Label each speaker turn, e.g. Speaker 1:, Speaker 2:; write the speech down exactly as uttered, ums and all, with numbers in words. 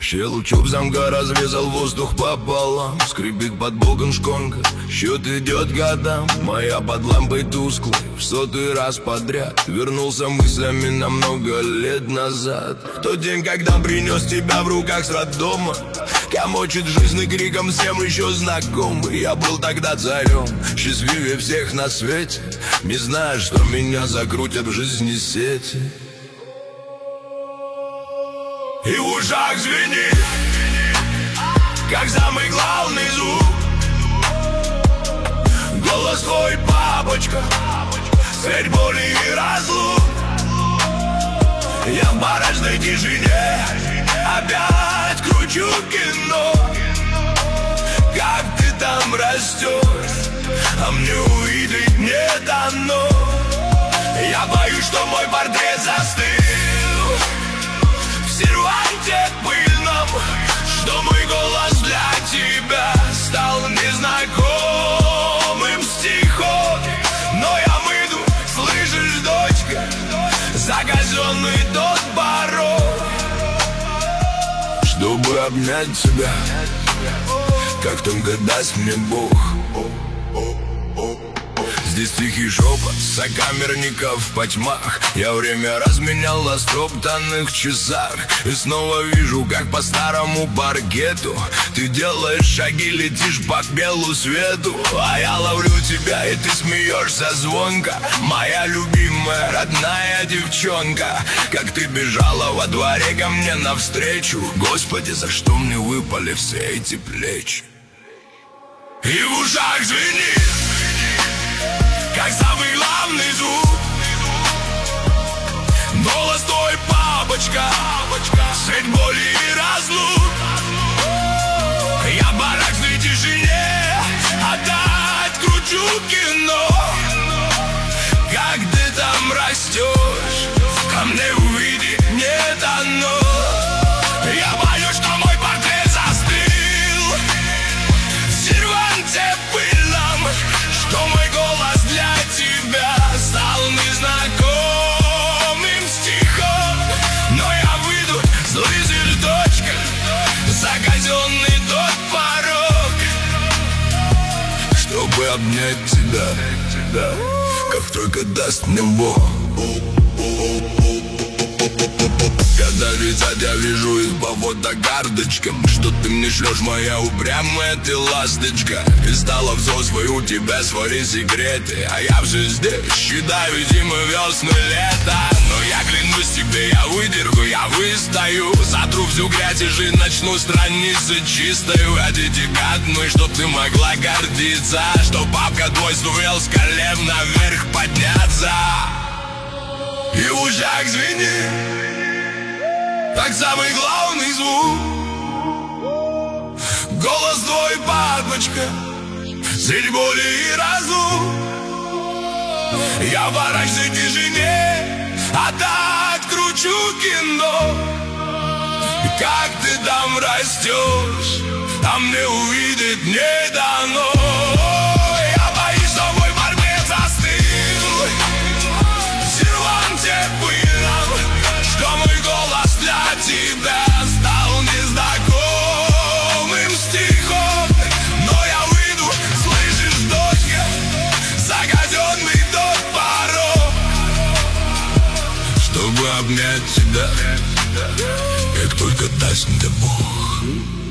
Speaker 1: Щелчок замка разрезал воздух пополам. Скрипит под боком шконка, счет идет годам. Моя под лампой тусклой в сотый раз подряд вернулся мыслями на много лет назад. В тот день, когда принес тебя в руках с роддома, комочет жизнь криком всем еще знакомый. Я был тогда царем, счастливее всех на свете, не зная, что меня закрутят в жизни сети. И в ушах звенит, как самый главный звук, голос твой, папочка, средь боли и разлук. Я в барачной тишине опять кручу кино, как ты там растешь, а мне увидеть не дано. Я боюсь, что мой портрет застыл в серванте пыльном, что мой голос для тебя стал незнакомым стихом. Но я выйду, слышишь, дочка, за казенный тот порог, чтобы обнять тебя, как только даст мне Бог. Здесь тихий шепот сокамерников по тьмах. Я время разменял на стоптанных часах. И снова вижу, как по старому паркету ты делаешь шаги, летишь по белу свету. А я ловлю тебя, и ты смеешься звонко. Моя любимая, родная девчонка, как ты бежала во дворе ко мне навстречу. Господи, за что мне выпали все эти плечи? И в ушах звенит, как самый главный звук, голос твой, папочка, средь боли и разлук. Я в барачной тишине опять кручу кино, как ты там растешь, ко мне увидеть не дано. Я боюсь, что мой портрет застыл в серванте пыльном, что мой голос для тебя стал незнакомым стихом. Но я выйду, слышишь, дочка, за казенный тот порог, чтобы обнять тебя, как только даст мне Бог. Когда лица я вижу их по фотокарточкам, что ты мне шлешь, моя упрямая ты ласточка. И стала взрослой, у тебя свои секреты, а я все здесь считаю зимы, весны, лето. Но я клянусь тебе, я выдержу, я выстою, сотру всю грязь и жизнь, начну страницы чистою. Ради тебя одной, чтоб ты могла гордиться, что папка твой сумел с колен наверх подняться. И в ушах звенит, как самый главный звук, голос твой, папочка, средь боли и разлук. Я в барачной тишине опять кручу кино, как ты там растешь, а мне увидеть не дано. Я боюсь, что мой портрет застыл в серванте пыльном, что мой голос для тебя стал незнакомым стихом. Но я выйду, слышишь, дочка, за казенный тот порог, чтобы обнять тебя, как только даст мне Бог.